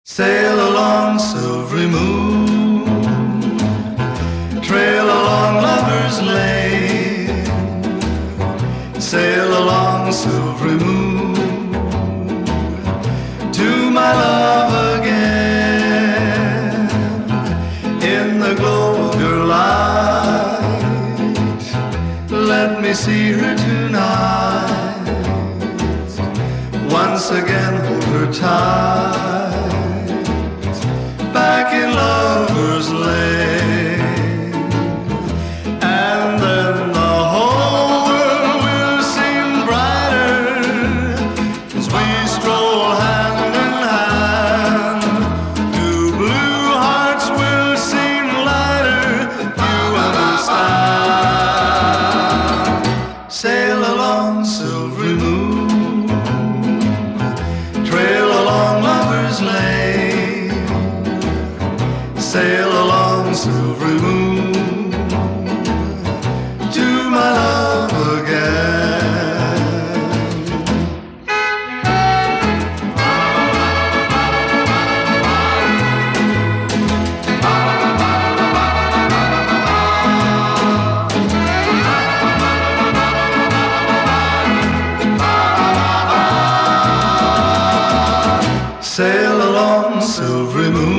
Sail along, silvery moon, trail along lover's lane. Sail along, silvery moon, to my love again. In the glow of your light, let me see her tonight. Once again hold her tight, back in Lover's Lane. And then the whole world will seem brighter as we stroll hand in hand. Two blue hearts will seem lighter, you understand. Sail along, silvery moon, trail along Lover's Lane. Sail along, silvery moon, to my love again. Sail along, silvery moon,